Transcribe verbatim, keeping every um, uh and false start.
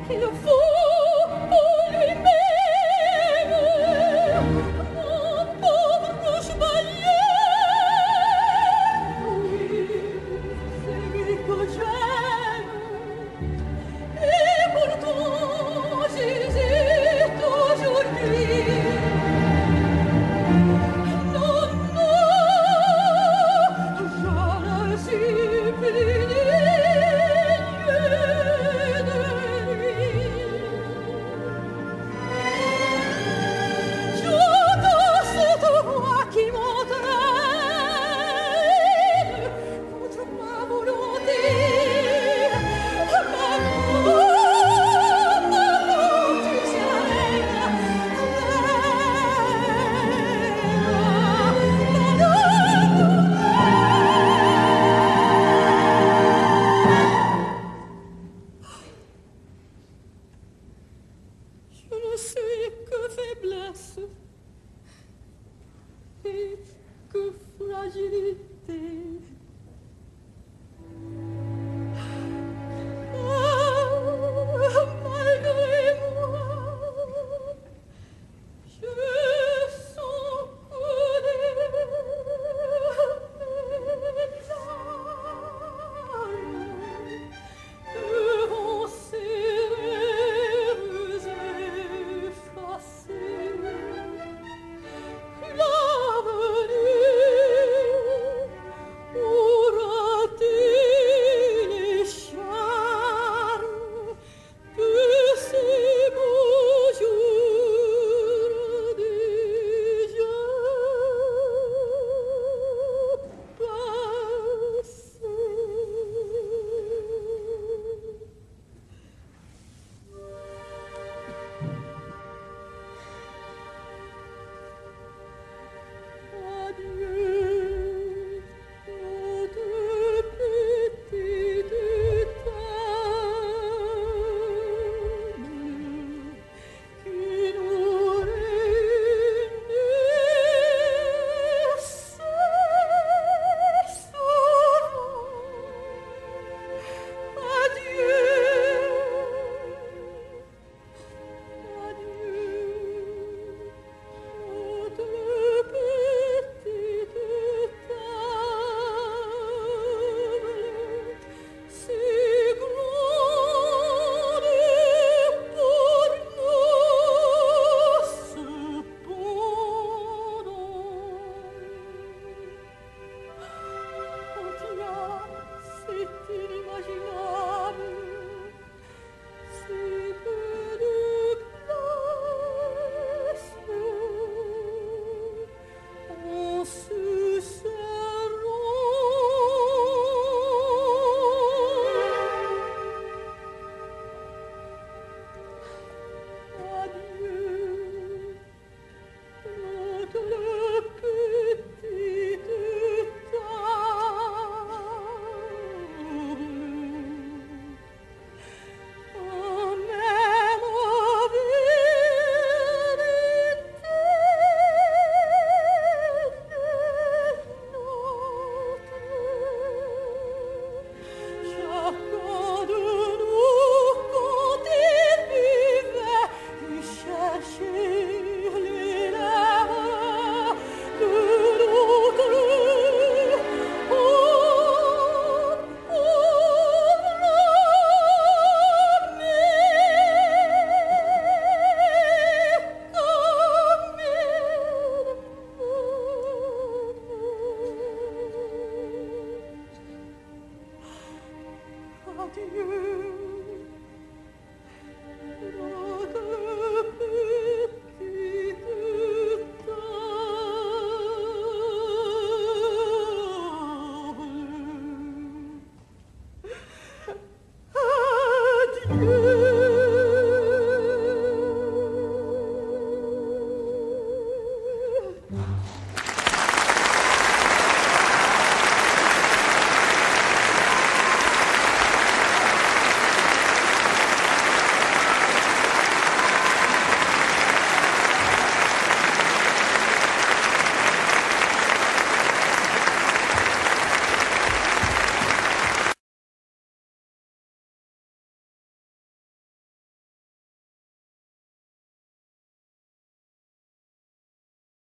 Il faut pour lui-même, mon pauvre chevalier. Oui, c'est lui que j'aime. Et pourtant j'hésite aujourd'hui. Non, non, je le supplie. Je ne sais que faiblesse et que fragilité. Ah, malgré moi, je sens couler mes larmes devant ces rêves effacés. L'avenir aura-t-il les charmes de ces beaux jours déjà passés? Adieu, notre petite table qui nous réunit si souvent. Adieu, adieu, notre petite table, si grande pour nous cependant. Oh, tiens, c'est inimaginable, si peu de place en se serrant. Adieu, notre petite table. En même vérité nôtre, chacun de nous quand il vivait, il cherchait les lèvres de l'autre. Oh, pauvre homme, comme il meurt. Adieu.